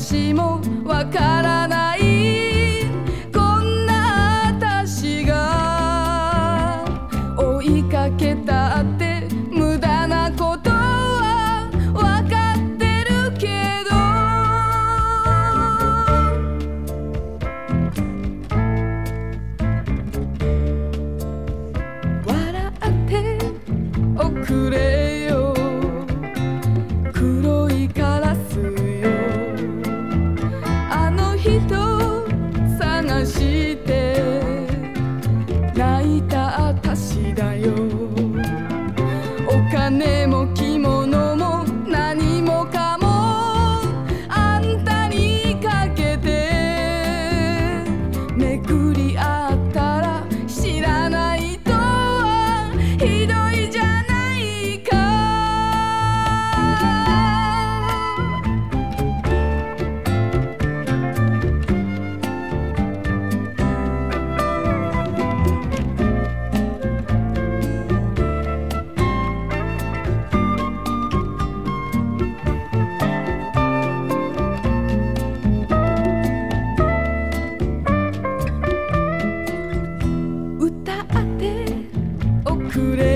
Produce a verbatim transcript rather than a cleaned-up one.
私もわからないこんな私が追いかけたって無駄なことはわかってるけど笑っておくれよ黒いカラスよあの人探して泣いた私だよお金も着物も何もかもあんたにかけて巡り合ったら知らないとはひどいじゃないか歌っておくれ